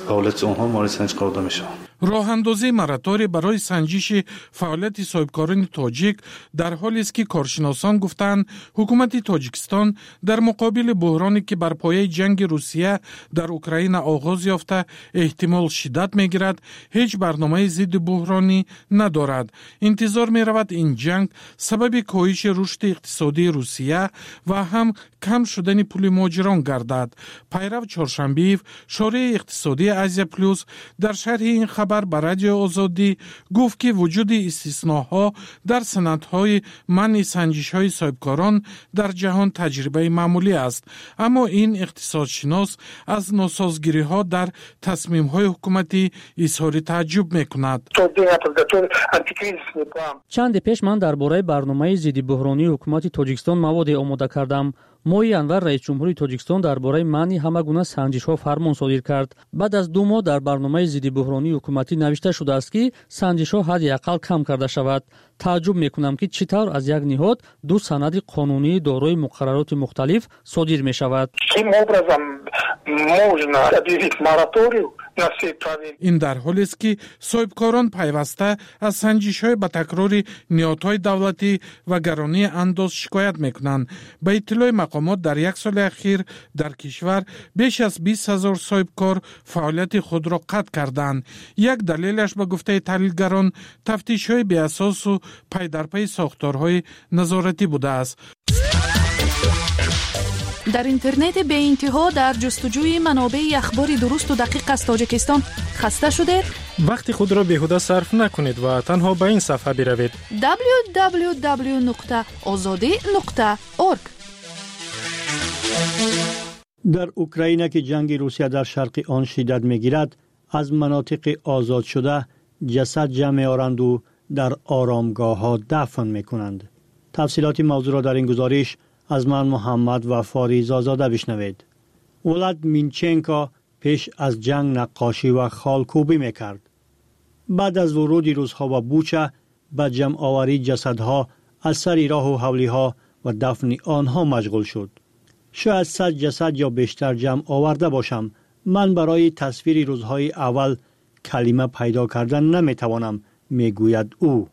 فعالیت اونها مورد سنجش قرار داده میشه. راه‌اندازی مراتوری برای سنجش فعالیت صاحبکاران تاجیک در حالی است که کارشناسان گفتند حکومت تاجیکستان در مقابل بحرانی که بر پایه جنگ روسیه در اوکراین آغاز یافته احتمال شدت می‌گیرد هیچ برنامه ضد بحرانی ندارد. انتظار می‌رود این جنگ سبب کاهش رشد اقتصادی روسیه و هم کم شدن پول مهاجران گردد. پیرو چهارشنبه شورای اقتصادی آسیا پلوس در شرح این خبر به رادیو آزادی گفت که وجود استثناها در سندهای منع سنجش‌های صاحبکاران در جهان تجربه معمولی است، اما این اقتصادشناس از ناسازگاری‌ها در تصمیم‌های حکومتی اظهار تعجب می‌کند. چند پیش من درباره برنامه ضد بحرانی حکومت تاجیکستان مواد آماده کردم. ماهی انور رئیس جمهوری تاجیکستان درباره منع همه گونه سنجش‌ها فرمان صادر کرد. بعد از 2 ماه در برنامه ضد بحرانی حکومتی نوشته شده است که سنجش‌ها حداقل کم کرده شود. تعجب می‌کنم که چطور از یک نهاد 2 سند قانونی دارای مقررات مختلف صادر می‌شود. این در حالی است که صاحبکاران پیوسته از سنجش‌های با تکرار نهادهای دولتی و گرانی انداز شکایت می‌کنند. به اطلاع مقامات در 1 سال اخیر در کشور بیش از 20,000 صاحبکار فعالیت خود را قطع کردند. یک دلیلش به گفته تحلیلگران تفتیش‌های بی اساس و پی در پی ساختارهای نظارتی بوده است. در اینترنت به انتها در جستجوی منابع اخبار درست و دقیق از تاجیکستان خسته شدید؟ وقت خود را بیهوده صرف نکنید و تنها به این صفحه بروید www.azadi.org. در اوکراین که جنگ روسیه در شرق آن شدت می‌گیرد، از مناطق آزاد شده جسد جمع می‌آورند و در آرامگاه‌ها دفن می‌کنند. تفصیلات موضوع را در این گزارش از من محمد وفاری زازاده بشنوید. ولاد مینچنکو پیش از جنگ نقاشی و خالکوبی میکرد. بعد از ورود روزها و بوچه به جمع آوری جسدها از سر راه و حولیها و دفن آنها مشغول شد. شاید 100 جسد یا بیشتر جمع آورده باشم. من برای تصویر روزهای اول کلمه پیدا کردن نمیتوانم، میگوید او.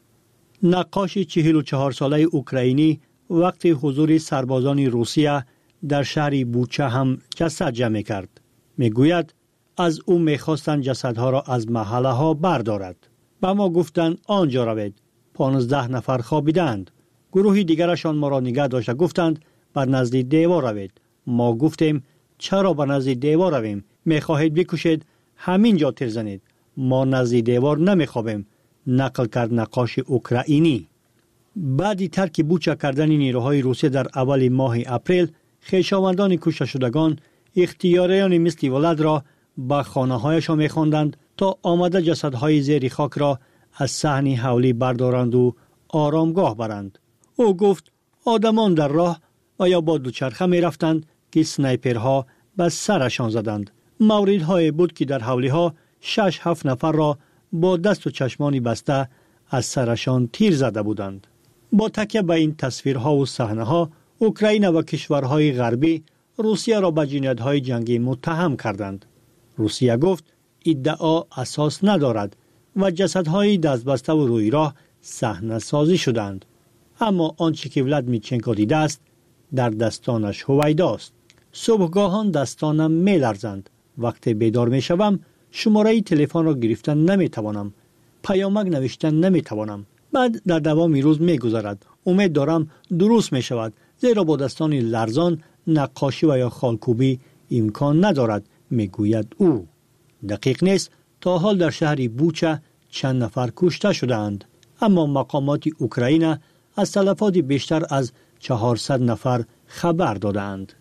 نقاش 44 ساله اوکراینی وقتی حضور سربازان روسیه در شهر بوچه هم جسد جمع کرد. میگوید از او میخواستند جسدها را از محله ها بردارد. به ما گفتند آنجا روید. 15 نفر خوابیدند. گروهی دیگرشان ما را نگه داشته گفتند بر نزد دیوار روید. ما گفتیم چرا بر نزد دیوار رویم؟ میخواهید بکشید همین جا تیر زنید. ما نزد دیوار نمیخوابیم. نقل کرد نقاش اوکراینی. بعد ترک بوچه کردن نیروهای روسیه در اول ماه اپریل، خویشاوندان کشته شدگان اختیاریان مثل ولاد را به خانه‌هایشان می‌خواندند تا آمده جسدهای زیر خاک را از صحن حولی بردارند و آرامگاه برند. او گفت آدمان در راه و یا با دوچرخه می‌رفتند که سنایپرها به سرشان زدند. موردهای بود که در حولی‌ها 6-7 نفر را با دست و چشمانی بسته از سرشان تیر زده بودند. با تکیه به این تصویرها و صحنه‌ها، اوکراین و کشورهای غربی روسیه را به جنایت‌های جنگی متهم کردند. روسیه گفت ادعا اساس ندارد و جسدهای دستبسته و روی راه صحنه سازی شدند. اما آنچه که ولادیمیر دیده است در دستانش هویداست. صبحگاهان دستانم می‌لرزند. وقتی بیدار می‌شوم شماره تلفن را گرفتن نمی‌توانم. پیامک نوشتن نمی‌توانم. بعد در دوام روز می‌گذرد. امید دارم درست می‌شود، زیرا با دستان لرزان نقاشی و یا خالکوبی امکان ندارد، میگوید او. دقیق نیست، تا حال در شهر بوچه چند نفر کشته شدند، اما مقامات اوکراین از تلفات بیشتر از 400 نفر خبر دادند.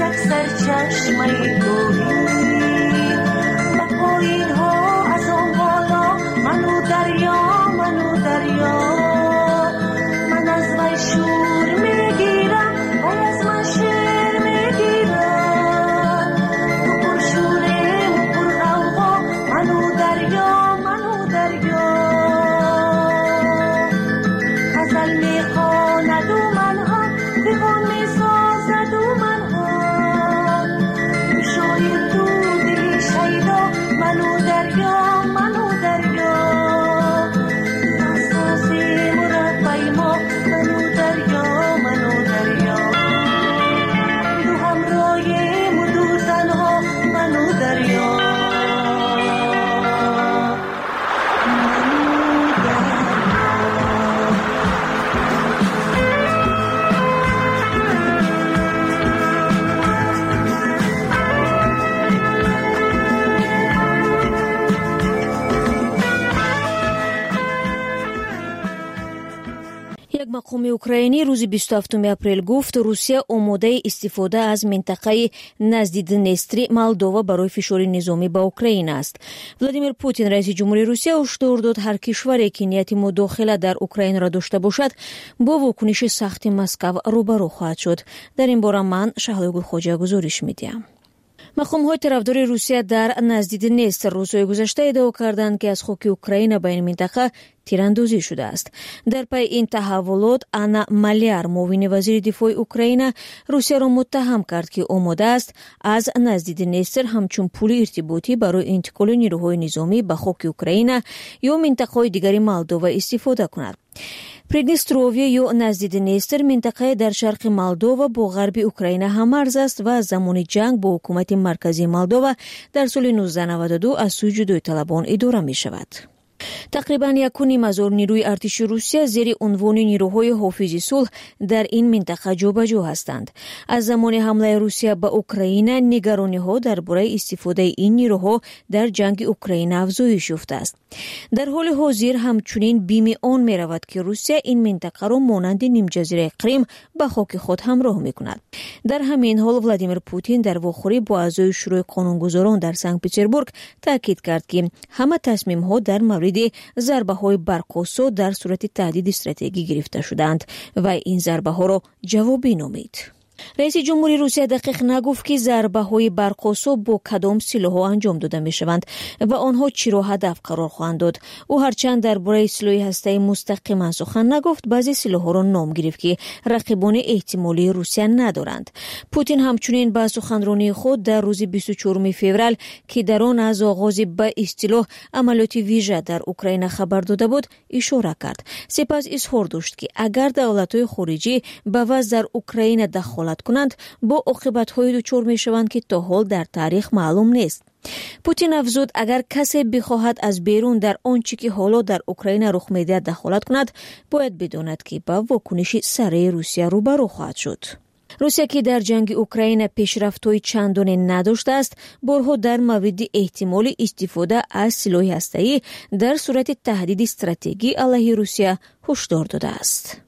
مقام اوکراینی روز 27 اپریل گفت روسیه آماده استفاده از منطقه نزد دنستری مالدووا برای فشار نظامی به اوکراین است. ولادیمیر پوتین رئیس جمهوری روسیه هشدار داد هر کشوری که نیت مداخله در اوکراین را داشته باشد با واکنش سخت مسکو روبرو خواهد شد. در این باره من شهلا خوجا گزارش میدم. مقام‌های طرفدار روسیه در نزد دنستر روزهای گذشته ادعا کردند که از خاک اوکراین به این منطقه تیراندازی شده است. در پی این تحولات آنا مالیار معاون وزیر دفاع اوکراین روسیه را متهم کرد که آماده است از نزد دنستر همچون پول ارتباطی برای انتقال نیروهای نظامی به خاک اوکراین یا منطقه‌های دیگر مالدووا استفاده کند. پریدنستروویه یا نزد دنستر منطقه در شرق مالدووا با غرب اوکراین هم‌مرز است و زمان جنگ با حکومت مرکزی مالدووا در سال 1992 از سوی جدایی طلبان اداره می شود. تقریباً 1,500 نیروی ارتش روسیه زیر عنوان نیروهای حافظ صلح در این منطقه جابجا هستند. از زمان حمله روسیه به اوکراین نگرانی‌ها درباره استفاده این نیروها در جنگ اوکراین افزایش یافته است. در حال حاضر همچنین بیم آن می‌رود که روسیه این منطقه را مانند نیم جزیره کریم به خاک خود همراه می‌کند. در همین حال ولادیمیر پوتین در واخوری با اعضای شورای قانونگذاران در سنت پترزبورگ تاکید کرد که همه تصمیم‌ها در مورد ضربه‌های برق‌آسا در صورت تهدید استراتژیکی گرفته شدند و این ضربه‌ها را جوابی نامید. رئیس جمهوری روسیه دقیق نگفت که ضربه‌های برق‌آسا با کدام سلاح‌ها انجام داده می‌شوند و آنها چی را هدف قرار خواهند داد. او هرچند درباره سلاح هسته‌ای مستقیما سخن نگفت، بعضی سلاح‌ها را نام گرفت که رقیبان احتمالی روسیه ندارند. پوتین همچنین با سخنرانی خود در روز 24 فوریه که در آن از آغاز به اصطلاح عملیات ویژه در اوکراین خبر داده بود اشاره کرد. سپس اظهار داشت که اگر دولت‌های خارجی به وضع در اوکراین دخالت کنند با عاقبت‌های دچار می‌شوند که تا حال در تاریخ معلوم نیست. پوتین افزود اگر کسی بخواهد از بیرون در آنچه که حالا در اوکراین رخ می‌دهد دخالت کند باید بداند که با واکنش سریع روسیه روبرو خواهد شد. روسیه که در جنگ اوکراین پیشرفت‌های چندانی نداشته است، بارها در مورد احتمال استفاده از سلاح هسته‌ای در صورت تهدید استراتژیکی علیه روسیه هشدار داده است.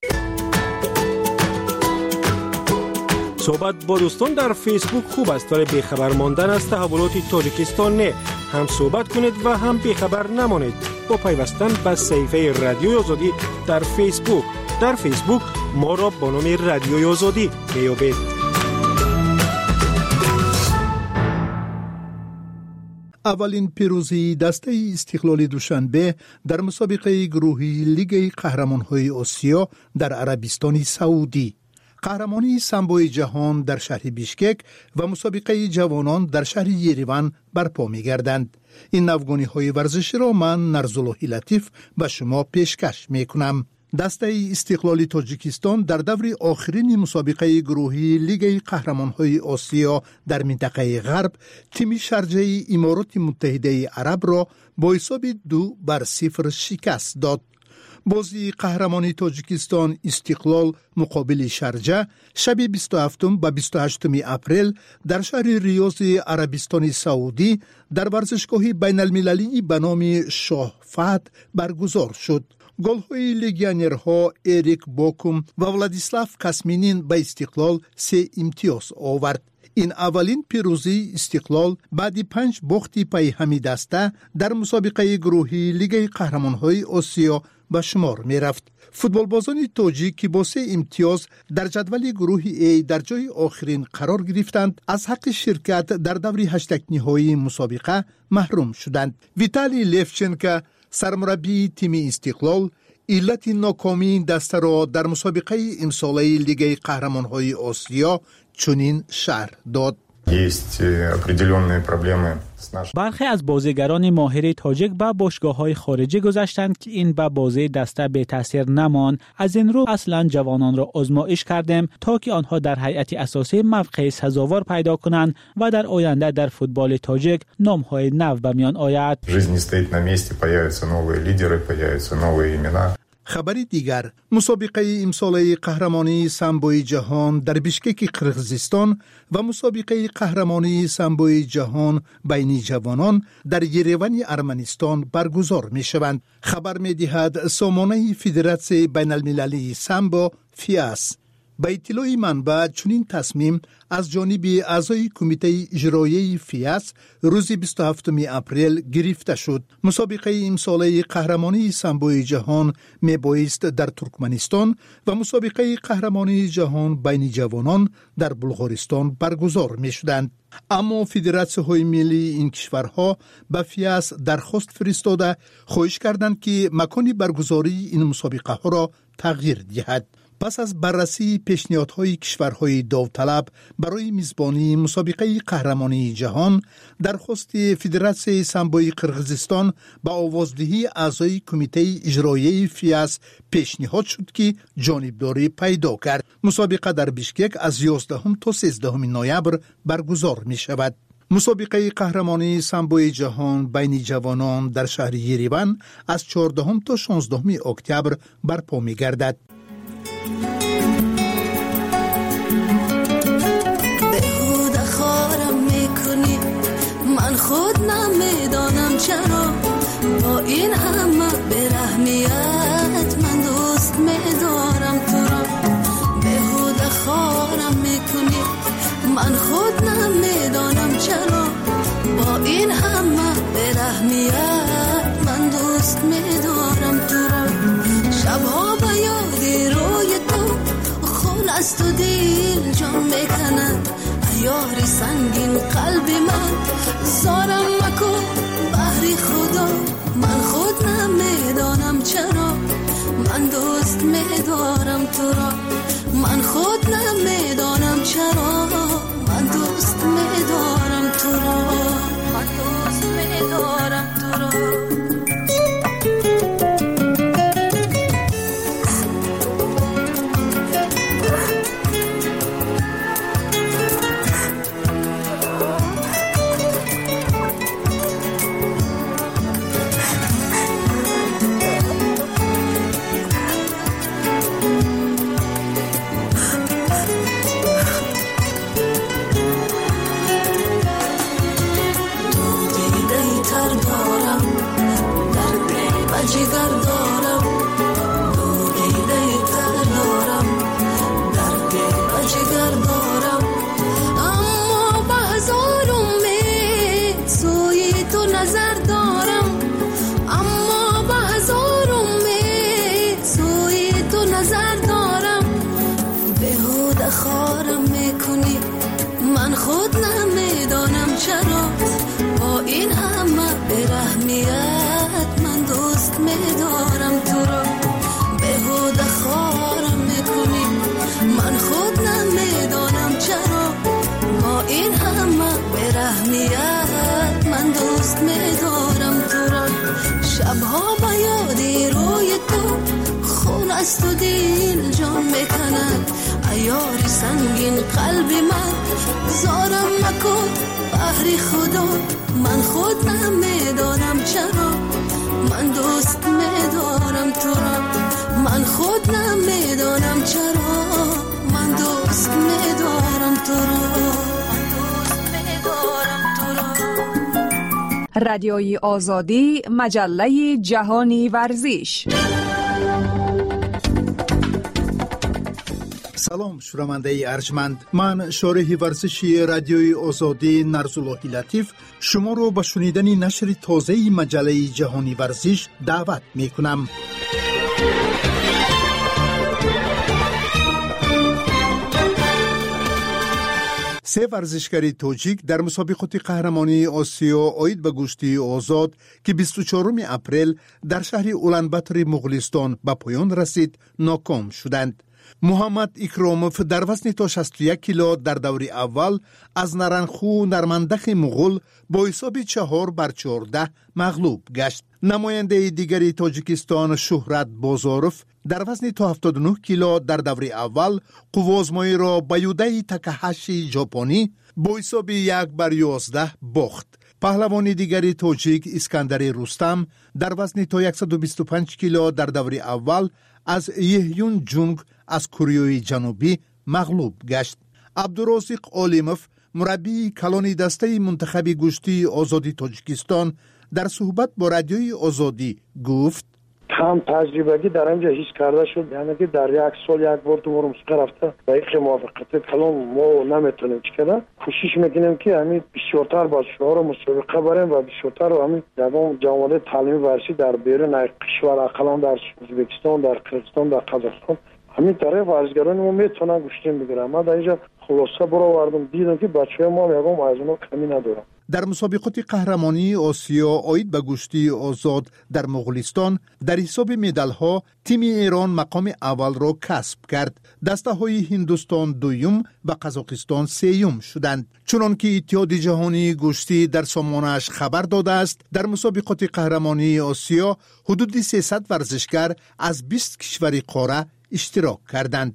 صحبت با دوستان در فیسبوک خوب است ولی بیخبر ماندن از تحولات تاجیکستان نه. هم صحبت کنید و هم بیخبر نمانید با پیوستن به صفحه رادیوی آزادی در فیسبوک. در فیسبوک ما را با نام رادیوی آزادی میابید. اولین پیروزی دسته استقلال دوشنبه در مسابقه گروهی لیگ قهرمان‌های آسیا در عربستان سعودی. قهرمانی سامبوی جهان در شهر بیشکک و مسابقه جوانان در شهر یریوان برپا می‌گردند. این نوگانی‌های ورزشی را من نرزاللهی لطیف به شما پیشکش می‌کنم. دسته استقلال تاجیکستان در دور آخرین مسابقه گروهی لیگ قهرمان‌های آسیا در منطقه غرب تیم شارجه امارات متحده عرب را با حساب 2-0 شکست داد. بازی قهرمانی تاجیکستان استقلال مقابل شارجه شب 27 و 28 اپریل در شهر ریاض عربستان سعودی در ورزشگاه بین المللی به نام شاه فهد برگزار شد. گل‌های لگیونرها اریک بوکوم و ولادیسلاف کاسمینین به استقلال 3 امتیاز آورد. این اولین پیروزی استقلال بعد 5 باخت پای همی دسته در مسابقه گروهی لیگ قهرمان‌های آسیا به شمار می رفت. فوتبالبازان تاجیک که با 3 امتیاز در جدول گروه A در جای آخرین قرار گرفتند از حق شرکت در دور 8 نهایی مسابقه محروم شدند. ویتالی لیفچنکو سرمربی تیم استقلال علت ناکامی دسته را در مسابقه امساله لیگ قهرمان‌های آسیا چنین شرح داد. برخی از بازیگران ماهر تاجیک به باشگاه‌های خارجی گذاشتند که این به بازی دسته به تاثیر نماند. از این رو اصلا جوانان را آزمایش کردیم تا که آنها در هیئت اساسی موقع سزاوار پیدا کنند و در آینده در فوتبال تاجیک نام‌های نو به میان آید. خبری دیگر، مسابقه امساله قهرمانی سامبوی جهان در بیشکک قرقیزستان و مسابقه قهرمانی سامبوی جهان بین جوانان در یریون ارمنستان برگزار می شوند. خبر می دهد سامانه فدراسیون بین المللی سامبو فیاس. با اطلاع منبع چنین تصمیم از جانب اعضای کمیته اجرایی فیاس روز 27 اپریل گرفته شد. مسابقه امساله قهرمانی سامبوی جهان می بایست در ترکمنستان و مسابقه قهرمانی جهان بین جوانان در بلغارستان برگزار می شدند. اما فدراسیون های ملی این کشورها به فیاس درخواست فرستاده خواهش کردند که مکان برگزاری این مسابقه ها را تغییر دهد. پس از بررسی پیشنهادهای کشورهای داوطلب برای میزبانی مسابقه قهرمانی جهان، درخواست فدراسیون سامبوی قرقیزستان با آوازدهی اعضای کمیته اجرایی فیاس پیشنهاد شد که جانبداری پیدا کرد. مسابقه در بیشکک از 11 تا 13 نوامبر برگزار می شود. مسابقه قهرمانی سامبوی جهان بین جوانان در شهر یریون از 14 تا 16 اکتبر برپا می گردد. من خود نمیدانم چرا با این همه برهمیت من دوست میدارم تو را. بهوده خارم میکنی من خود نمیدانم چرا با این همه برهمیت من دوست میدارم تو را. شبها به یاد روی تو خون است و دل جان میکند یاری سنگین قلبی من زارم مکن بحری خدا. من خود نمیدانم چرا من دوست میدارم تو را. من خود نمیدانم چرا من دوست میدارم تو را. من دوست میدارم تو را. شبها با یادی روی تو خون است و دل جان میکند عیاری سنگین قلبی من زارم مکن بحری خدا. من خود نمیدانم چرا من دوست میدارم تو را. من خود نمیدانم چرا من دوست میدارم تو را. رادیوی آزادی، مجله جهانی ورزش. سلام شنونده ارجمند، من شارح ورزشی رادیوی آزادی نرزاللهی لطیف شما رو به شنیدن نشر تازه مجله جهانی ورزش دعوت می کنم. سه ورزشکار تاجیک در مسابقات قهرمانی آسیا عاید به گشتی آزاد که 24 اپریل در شهر اولانباتر مغولستان به پایان رسید ناکام شدند. محمد اکراموف در وزن تا 61 کیلو در دور اول از نرنخو نرمندخ مغول با حساب 4-14 مغلوب گشت. نماینده دیگری تاجیکستان شهرت بازاروف در وزن تا 79 کیلو در دور اول قوازمایی را با یوده تاکاهاشی ژاپنی با حساب 1-11 باخت. پهلوان دیگری تاجیک اسکندر رستم در وزن تا 125 کیلو در دور اول از یهیون جونگ از کره جنوبی مغلوب گشت. عبدالرازق عالموف مربی کلان دسته منتخب گشتی آزادی تاجیکستان در صحبت با رادیوی آزادی گفت کم تجربگی در اینجا هیچ کرده شد، یعنی که در یک سال یک بار دو بار مسابقه رفته و یک موافقت کلان ما نمیتونیم چیکار. کوشش میکنیم که همین بیشتر بچه‌ها رو مسابقه بریم و بیشتر رو همین جامعه تعلیمی ورزشی در بیرون کشور اقلان در ازبکستان، در قزاقستان، در قزاقستان همین طریق ورزشکاران ما میتونن گشتیم بگیرن. ما در اینجا خلاصه برآوردم دیدم که بچه‌ها ما یکم از اونها کمی ندارن. در مسابقات قهرمانی آسیا عاید به گشتی آزاد در مغولستان در حساب مدال‌ها تیم ایران مقام اول را کسب کرد. دسته‌های هندوستان دوم و قزاقستان سوم شدند. چنانکه اتحاد جهانی گشتی در سامانه‌اش خبر داده است در مسابقات قهرمانی آسیا حدود 300 ورزشکار از 20 کشور قاره اشتراک کردند.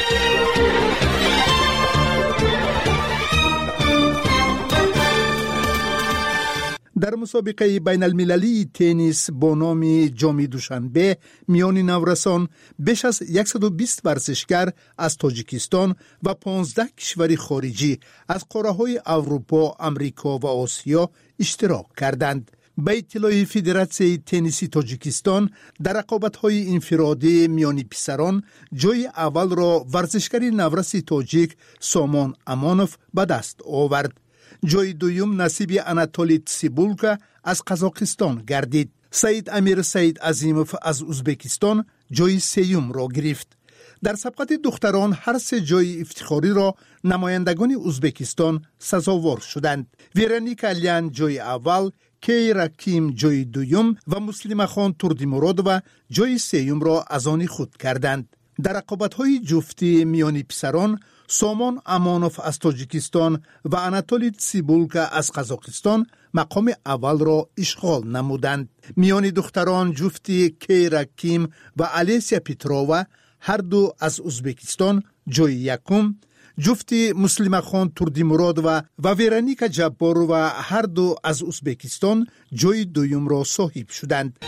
در مسابقه بین المللی تنیس با نام جام دوشنبه میان نورسان بیش از 120 ورزشکار از تاجیکستان و 15 کشور خارجی از قاره‌های اروپا، امریکا و آسیا اشتراک کردند. به اطلاع فدراسیون تنیسی تاجیکستان در رقابت‌های انفرادی میان پسران جای اول را ورزشکار نورس تاجیک سامان امانوف به دست آورد. جای دوم نصیب اناتولی تسیبولکا از قزاقستان گردید. سعید امیر سعید عظیموف از ازبکستان جای سوم را گرفت. در سبقت دختران هر سه جای افتخاری را نمایندگان ازبکستان سزاوار شدند. ویرانیکا الیان جای اول، کیرا کیم جای دوم و مسلمه خان تردیمرادووا جای سوم را از آن خود کردند. در رقابت‌های جفتی میان پسران سامان امانوف از تاجیکستان و اناتولی تسیبولکا از قزاقستان مقام اول را اشغال نمودند. میان دختران جفتی کیرا کیم و الیسیا پیترووا هر دو از ازبکستان جای یکم، جفتی مسلمه خان تردیمرادووا و ویرانیکا جباروا هر دو از ازبکستان جای دوم را صاحب شدند.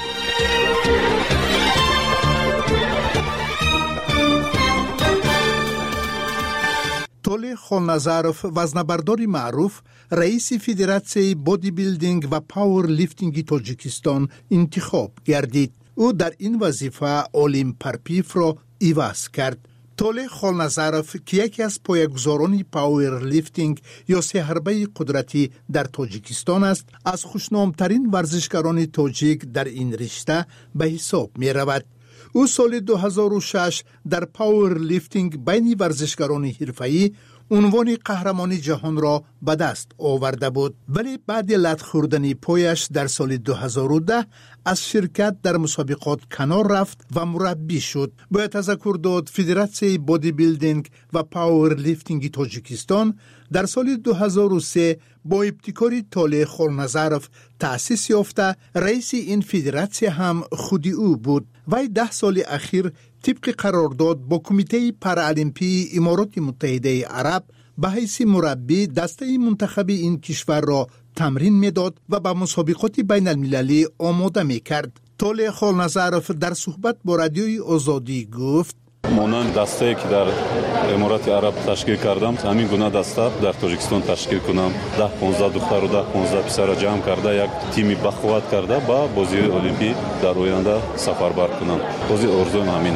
توله خالنظروف وزنه‌بردار معروف رئیس فدراسیون بادی بیلدینگ و پاور لیفتینگ تاجیکستان انتخاب گردید. او در این وظیفه اولیم پرپیف را عوض کرد. توله خالنظروف که یکی از پایه‌گذاران پاور لیفتینگ یا سه‌حربه قدرتی در تاجیکستان است، از خوشنامترین ورزشکاران تاجیک در این رشته به حساب می رود. او سال 2006 در پاور لیفتینگ بین ورزشکاران حرفه‌ای عنوان قهرمانی جهان را به دست آورده بود، ولی بعد لت خوردن پایش در سال 2010 از شرکت در مسابقات کنار رفت و مربی شد. باید تذکر داد فدراسیون بادی بیلدینگ و پاور لیفتینگ تاجیکستان در سال 2003 با ابتکار توله خالنظروف تأسیس یافته. رئیس این فدراسیون هم خودی او بود. وی 10 سال اخیر طبق قرارداد با کمیته پارالمپی امارات متحده عرب به حیث مربی دسته منتخب این کشور را تمرین میداد و به مسابقات بین المللی آماده می کرد. توله خالنظروف در صحبت با رادیوی آزادی گفت مانند دسته که در امارات عرب تشکیل کردم، همین گونه دسته در تاجیکستان تشکیل کنم. 10-15 دختر و 10-15 پسر را جمع کرده یک تیمی بقوت کرده با بازی المپی در آینده سفربر کنم. بازی آرزوم همین است.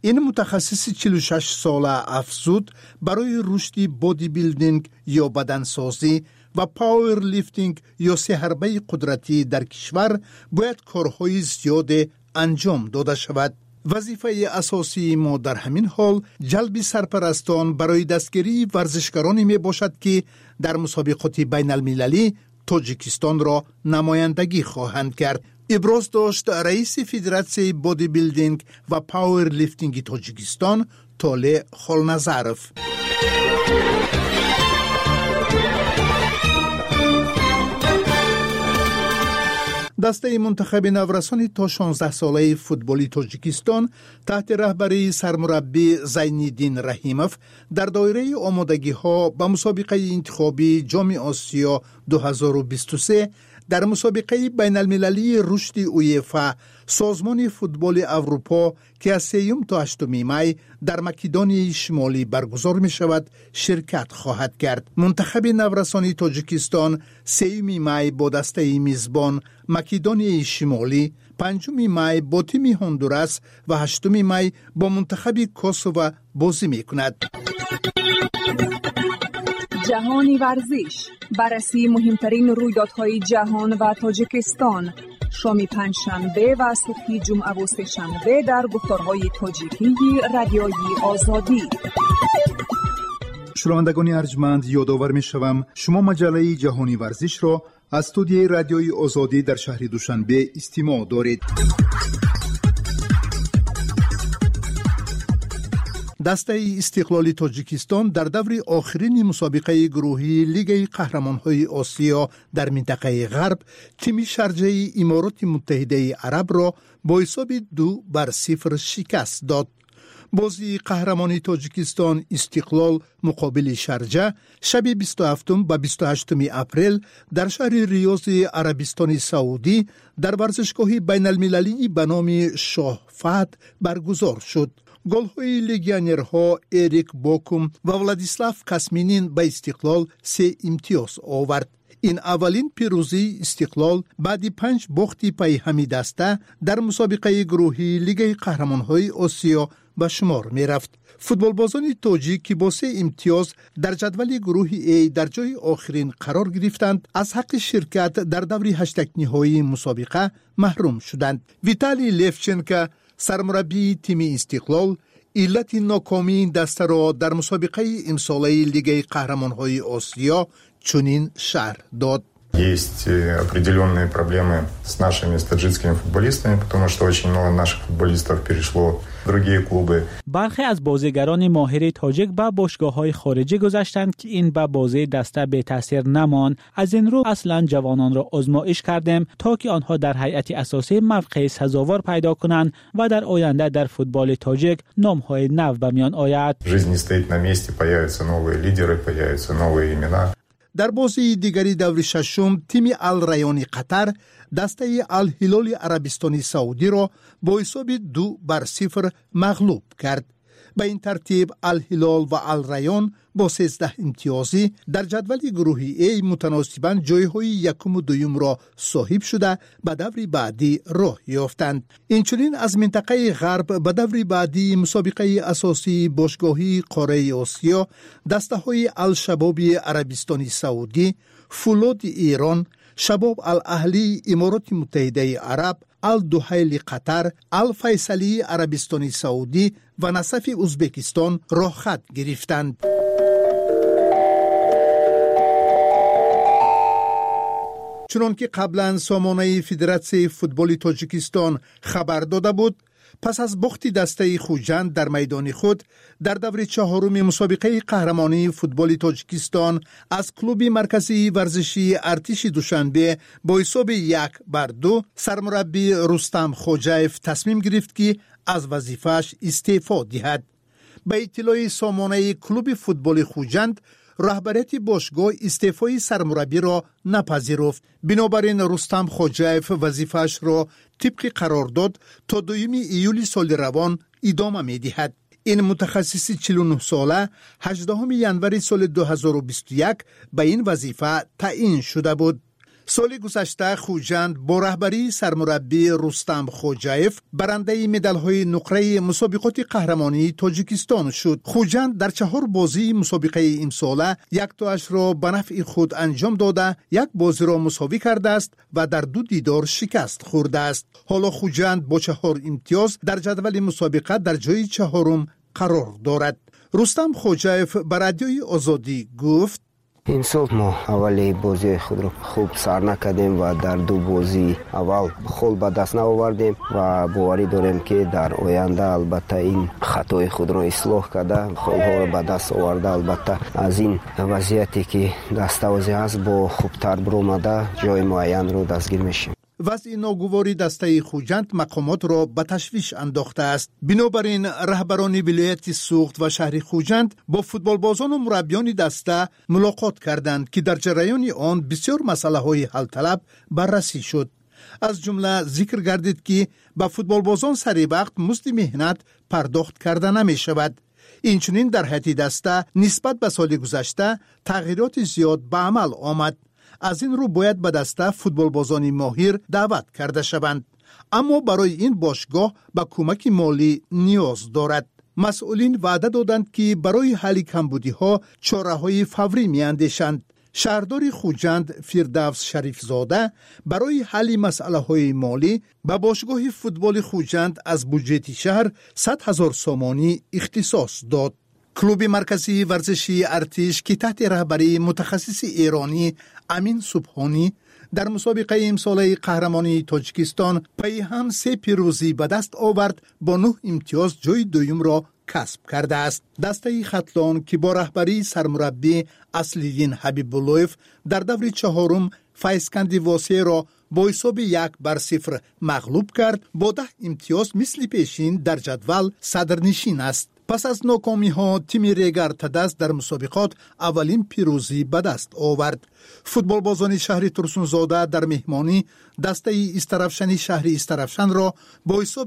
این متخصص 46 ساله افزود برای رشد بادی بیلدینگ یا بدنسازی و پاور لیفتینگ یا سه حربه قدرتی در کشور باید کارهای زیاد انجام داده شود. وظیفه اساسی ما در همین حال جلب سرپرستان برای دستگیری ورزشکارانی می باشد که در مسابقات بین المللی تاجیکستان را نمایندگی خواهند کرد. ابراز داشت رئیس فدراسیون بادی بیلدینگ و پاور لیفتینگ تاجیکستان طالع خالنظرف. دسته منتخب نورسان تا 16 ساله فوتبالی تاجیکستان تحت رهبری سرمربی زینالدین رحیموف در دایره آمادگی ها به مسابقه انتخابی جام آسیا 2023 در مسابقه بین المللی رشد اویفا سازمان فوتبال اروپا که از 3 تا 8 می در مکدونیای شمالی برگزار می شود شرکت خواهد کرد. منتخب نورسانی تاجیکستان 3 می با دسته میزبان مکدونیای شمالی، 5 می با تیم هندوراس و 8 می با منتخب کوسوو بازی می کند. جهانی ورزش، بررسی مهمترین رویدادهای جهان و تاجیکستان، شام پنجشنبه و صبح جمعه و سه‌شنبه در گفتارهای تاجیکی رادیوی آزادی. شنوندگان ارجمند، یادآور می‌شوم شما مجله جهانی ورزش را از استودیوی رادیوی آزادی در شهر دوشنبه استماع دارید. دسته استقلال تاجیکستان در دور آخرین مسابقه گروهی لیگ قهرمان‌های آسیا در منطقه غرب تیم شارجه امارات متحده عرب را با حساب 2-0 شکست داد. بازی قهرمانی تاجیکستان استقلال مقابل شارجه شب 27 و 28 اپریل در شهر ریاض عربستان سعودی در ورزشگاه بین المللی به نام شاه فهد برگزار شد. گل‌های لگیونرها اریک باکوم و ولادیسلاف قاسمینین به استقلال 3 امتیاز آورد. این اولین پیروزی استقلال بعد 5 باخت پیهمی دسته در مسابقه گروهی لیگ قهرمان‌های آسیا به شمار می رفت. فوتبالبازان تاجیک که با 3 امتیاز در جدول گروه A در جای آخرین قرار گرفتند از حق شرکت در دور 8 نهایی مسابقه محروم شدند. ویتالی لیفچنکو سرمربی تیم استقلال علت ناکامی این دسته را در مسابقه امساله لیگ قهرمان‌های آسیا چنین شرح داد. Есть определенные проблемы с нашими таджикскими футболистами, потому что очень много наших футболистов перешло в другие клубы. برخی از بازیگران ماهر تاجیک به باشگاه‌های خارجی گذاشتند که این به بازی دسته به تاثیر نمان. از این رو اصلا جوانان را آزمایش کردیم تا که آنها در هیئت اساسی موقع سزاوار پیدا کنند و در آینده در فوتبال تاجیک نام‌های نو به میان آید. Жизнь не стоит на месте, появятся новые лидеры, появятся новые имена. در بازی دیگری دور ششم تیم الریان قطر دسته الهلال عربستانی سعودی را با حساب 2-0 مغلوب کرد. به این ترتیب الهلال و الریان با 13 امتیازی در جدول گروهی A متناسباً جایهای یکم و دوم را صاحب شده به دور بعدی راه یافتند. اینچنین از منطقه غرب به دور بعدی مسابقه اساسی باشگاهی قاره آسیا دسته های الشبابی عربستانی سعودی، فولاد ایران، شباب الاهلی امارات متحده عرب، الدحیل قطر، الفیصلی عربستانی سعودی و نصف ازبکستان راه خط گرفتند. چنانکه قبلا سامانه فدراسیون فوتبال تاجیکستان خبر داده بود، پس از باخت دسته خوجند در میدان خود در دور چهارم مسابقه قهرمانی فوتبال تاجیکستان از کلوب مرکزی ورزشی ارتش دوشنبه با حساب 1-2 سرمربی رستم خوجایف تصمیم گرفت که از وظیفه‌اش استعفا دهد. به اطلاع سامانه کلوب فوتبال خوجند، رهبریت باشگاه استعفای سرمربی را نپذیرفت. بنابراین رستم خوجایف وظیفه‌اش را طبق قرارداد تا 2 ایول سال روان ادامه می‌دهد. این متخصص 49 ساله 18 ژانویه سال 2021 به این وظیفه تعیین شده بود. سال گذشته خوجند با رهبری سرمربی رستم خوجایف برنده مدال‌های نقره مسابقات قهرمانی تاجیکستان شد. خوجند در 4 بازی مسابقه امساله 1 تاش را به نفع خود انجام داده، 1 بازی را مساوی کرده است و در 2 دیدار شکست خورده است. حالا خوجند با 4 امتیاز در جدول مسابقه در جای 4م قرار دارد. رستم خوجایف به رادیوی آزادی گفت: این سال ما اولی بازی خود را خوب سر نکردیم و در 2 بازی اول خود به دست نآوردیم و باوری داریم که در آینده البته این خطای خود را اصلاح کرده خودها را به دست آورده، البته از این وضعیتی که دستاویزی است با خوبتر برآمده جای معین رو دستگیر میشیم. وضع ناگواری دسته خوجند مقامات را به تشویش انداخته است. بنابراین رهبران ولایت سوخت و شهر خوجند با فوتبالبازان و مربیان دسته ملاقات کردند که در جریان آن بسیار مسئله های حل طلب بررسی شد. از جمله ذکر گردید که به فوتبالبازان سری وقت مزد مهنت پرداخت کرده نمی شود. اینچنین در هیئت دسته نسبت به سال گذشته تغییرات زیاد به عمل آمد. از این رو باید به دسته فوتبالبازان ماهر دعوت کرده شوند، اما برای این باشگاه به کمک مالی نیاز دارد. مسئولین وعده دادند که برای حل کمبودی‌ها چاره‌های فوری می‌اندیشند. شهردار خوجند فردوس شریف زاده برای حل مسئله‌های مالی به باشگاه فوتبال خوجند از بودجه شهر 100,000 سامانی اختصاص داد. کلوب مرکزی ورزشی ارتش که تحت رهبری متخصص ایرانی امین سبحانی در مسابقه امساله قهرمانی تاجیکستان پی هم 3 پیروزی به دست آورد، با 9 امتیاز جای دوم را کسب کرده است. دسته ختلان که با رهبری سرمربی اصلیدین حبیب‌اللهیف در دور 4م فیضکند واسه را با حساب 1-0 مغلوب کرد، با 10 امتیاز مثل پیشین در جدول صدرنشین است. پس از ناکامی ها تیم ریگر تدست در مسابقات اولین پیروزی به دست آورد. فوتبالبازان شهر ترسونزاده در مهمانی دسته استرافشنی شهر استرافشن را با حساب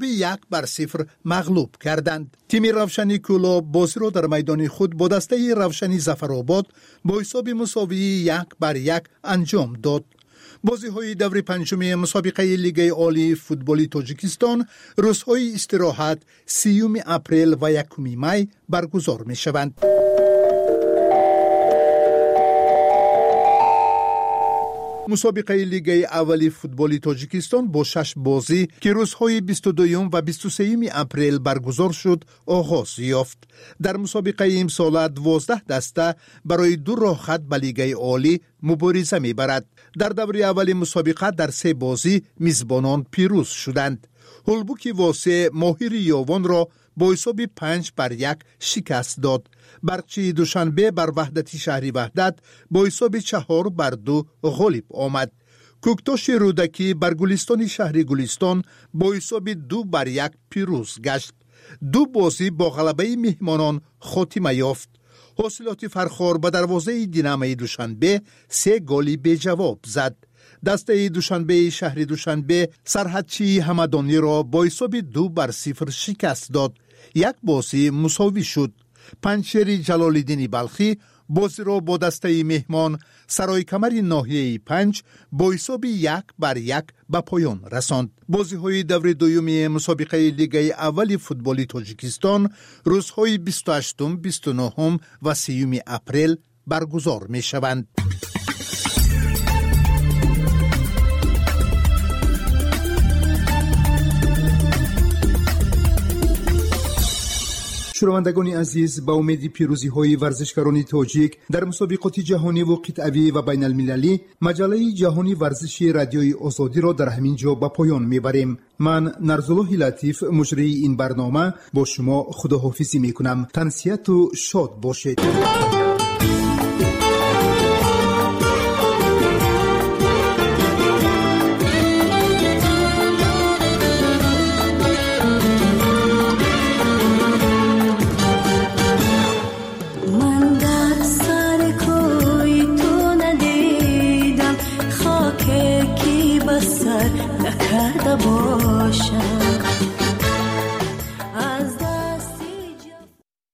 1-0 مغلوب کردند. تیم روشنی کولا بازی را در میدان خود با دسته روشنی ظفرآباد با حساب مساوی 1-1 انجام داد. بازی های دور 5 مسابقه لیگ عالی فوتبالی تاجیکستان روزهای استراحت 30 اپریل و 1 می برگزار می شوند. مسابقه لیگ اولی فوتبالی تاجیکستان با 6 بازی که روزهای 22 و 23 اپریل برگزار شد آغاز یافت. در مسابقه امسال 12 دسته برای 2 راه خط به لیگ عالی مبارزه می‌برد. در دوره اول مسابقه در 3 بازی میزبانان پیروز شدند. هولبوک واسه ماهر یاوان را با حساب 5-1 شکست داد. برقچی دوشنبه بر وحدتی شهری وحدت با حساب 4-2 غالب آمد. کوکتاش رودکی بر گلستان شهری گلستان با حساب 2-1 پیروز گشت. 2 بازی با غلبه مهمانان خاتمه یافت. حاصلات فرخار به دروازه دینامه دوشنبه 3 گلی به جواب زد. دسته دوشنبه شهر دوشنبه سرحدچی همدانی را با حساب 2-0 شکست داد. 1 بازی مساوی شد. پنجشیر جلال‌الدین بلخی بازی را با دسته مهمان سرای کمر ناحیه 5 با حساب 1-1 به پایان رساند. بازی های دور دوم مسابقه لیگ اول فوتبالی تاجیکستان روزهای 28، 29 و 30 اپریل برگزار می شوند. شنوندگان عزیز، با امید پیروزی های ورزشکاران تاجیک در مسابقات جهانی و قطعی و بین المللی، مجله جهانی ورزشی رادیوی آزادی را در همین جا به پایان میبریم. من نرزالله لطیف مجری این برنامه با شما خداحافظی میکنم. تنسیت و شاد باشید.